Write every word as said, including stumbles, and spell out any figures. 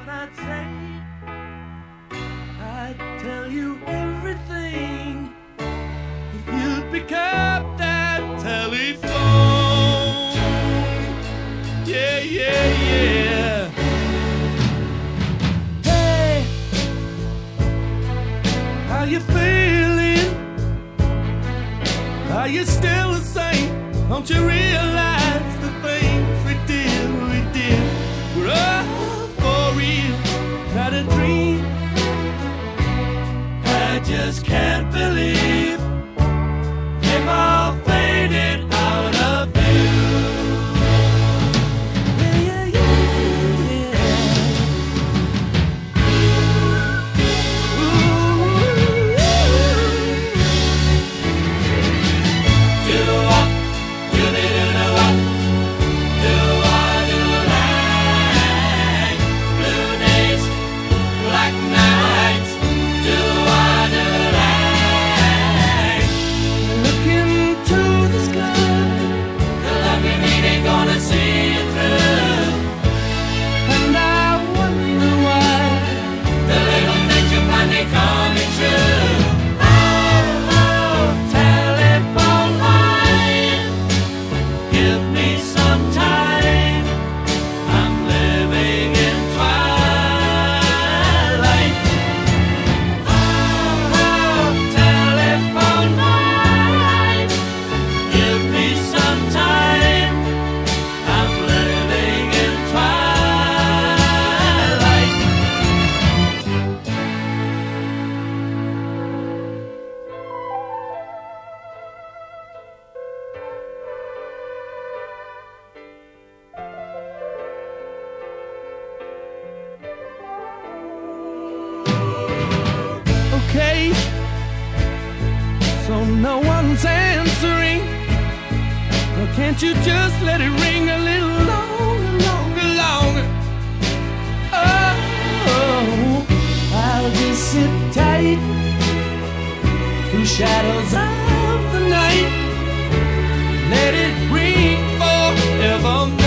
what I'd say. I'd tell you everything if you'd pick up that telephone. Yeah, yeah, yeah. Hey, how you feeling? Are you still the same? Don't you realize the things we did, we did were all for real, not a dream? I just can't believe they've all faded out of view. Yeah, yeah, yeah, yeah. Ooh, do what, do they do the what, do what, do like blue days, black nights, do what, do like. Look into the sky, the love you need ain't gonna see you through. And I wonder why the little things you find they coming true. Oh, oh, telephone line, give me some time. I'm living in twilight. Oh, oh, telephone line, give me some time. I'm living in twilight. Okay, so no one's answering. Well, can't you just let it ring a little longer, longer, longer? Oh, I'll just sit tight through shadows of the night. Let it ring forevermore.